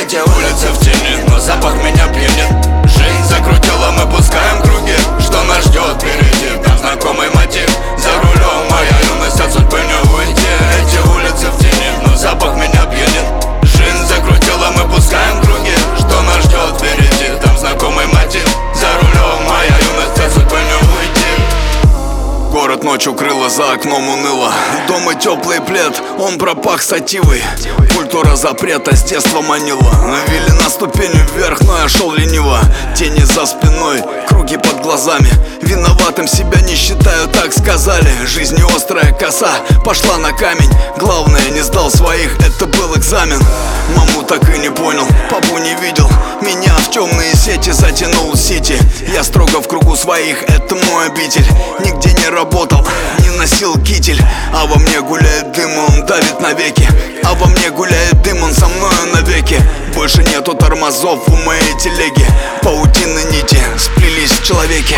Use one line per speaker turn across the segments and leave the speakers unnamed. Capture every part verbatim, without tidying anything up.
Эти улицы в тени, но запах меня пьянит. Жизнь закрутила, мы пускаем круги. Что нас ждет впереди? Там знакомый мотив. За рулем моя юность, от судьбы не уйти. Эти улицы в тени, но запах меня пьянит. Жизнь закрутила, мы пускаем круги. Что нас ждет впереди? Там знакомый мотив. За рулем моя юность, от судьбы не уйти.
Город ночью крыло, за окном уныло. Дома теплый плед, он пропах сативой. Культура запрета с детства манила. Навели на ступенью вверх, но я шел лениво. Тени за спиной, круги под глазами. Виноватым себя не считаю, так сказали. Жизнь не острая коса, пошла на камень. Главное, не сдал своих, это был экзамен. Маму так и не понял, папу не видел. Меня в темные сети затянул сити. Я строго в кругу своих, это мой обитель. Нигде не работал, не носил китель. А во мне гуляет дым, он давит навеки. А во мне гуляет дым, он со мною навеки. Больше нету тормозов у моей телеги. Паутины нити сплелись в человеке.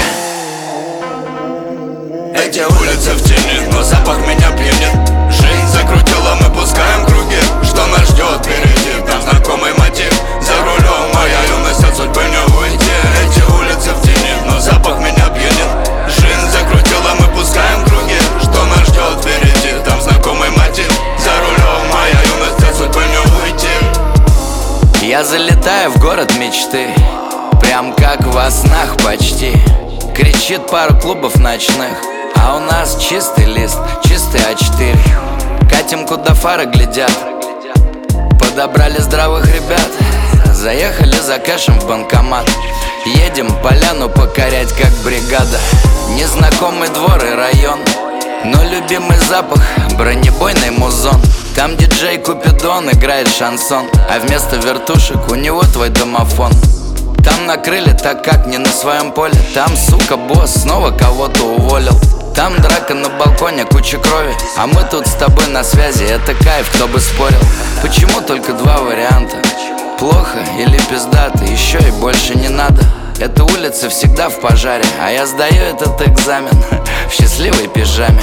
Эти улицы в тени, но запах меня пьянит. Жизнь закрутила, мы пускаем круги. Что нас ждет впереди? Там знакомый мотив. За рулем моя юность, от судьбы не уйти. Эти улицы в тени, но запах меня пьянит. Жизнь закрутила, мы пускаем круги. Что нас ждет впереди? Там знакомый мотив. За рулем моя юность, от судьбы не уйти.
Я залетаю в город мечты, прям как во снах почти. Кричит пару клубов ночных, а у нас чистый лист, чистый а четыре. Катим, куда фары глядят. Подобрали здравых ребят. Заехали за кэшем в банкомат. Едем поляну покорять, как бригада. Незнакомый двор и район, но любимый запах — бронебойный музон. Там диджей Купидон играет шансон, а вместо вертушек у него твой домофон. Там накрыли так, как не на своем поле. Там, сука, босс снова кого-то уволил. Там драка на балконе, куча крови, а мы тут с тобой на связи, это кайф, кто бы спорил. Почему только два варианта? Плохо или пиздато, еще и больше не надо. Эта улица всегда в пожаре, а я сдаю этот экзамен в счастливой пижаме.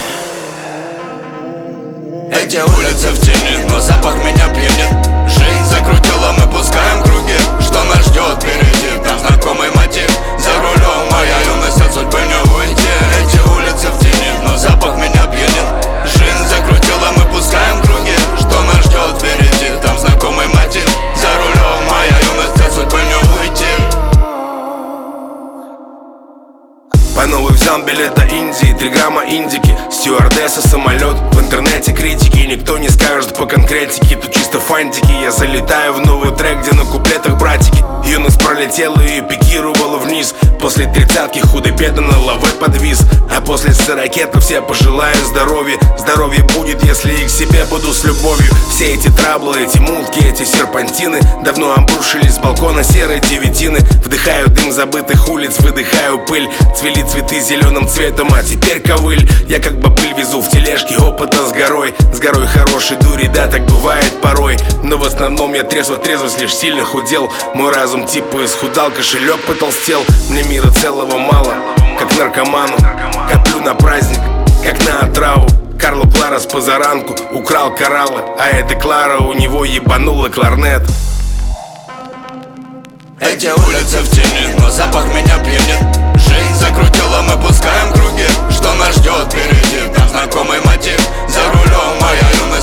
Эти улицы в тени, но запах меня пьянит. Жизнь закрутила, мы пускаем круги. Что нас ждет впереди? Там знакомый мотив. За рулем моя юность, от судьбы не уйти. Эти улицы в тени, но запах меня пьянит. Жизнь закрутила, мы пускаем круги. Что нас ждет впереди? Там знакомый мотив. За рулем моя юность, от судьбы не уйти.
По новой взял билет до Индии, три грамма индики. Стюардесса, самолет, в интернете критики. Никто не скажет по конкретике, тут чисто фантики. Я залетаю в новый трек, где на куплетах братики. Юность пролетела и пикировала вниз. После тридцатки худой беда на лаве подвис. А после сорокета все пожелаю здоровья. Здоровье будет, если и к себе буду с любовью. Все эти траблы, эти мутки, эти серпантины давно обрушились с балкона серой девятины. Вдыхаю дым забытых улиц, выдыхаю пыль. Цвели цветы зеленым цветом, а теперь ковыль. Я как бобыль везу в тележке опыта с горой. С горой хорошей дури, да, так бывает порой. Но в основном я трезво, трезвость лишь сильно худел. Мой разум типа исхудал, кошелек потолстел. Мне мира целого мало, как наркоману. Коплю на праздник, как на отраву. Карло Кларос позаранку украл кораллы, а эта Клара у него ебанула кларнет.
Эти улицы в тени, но запах меня пьянит. Жизнь закрутила, мы пускаем круги. Что нас ждет впереди? Там знакомый мотив. За рулем моя юность.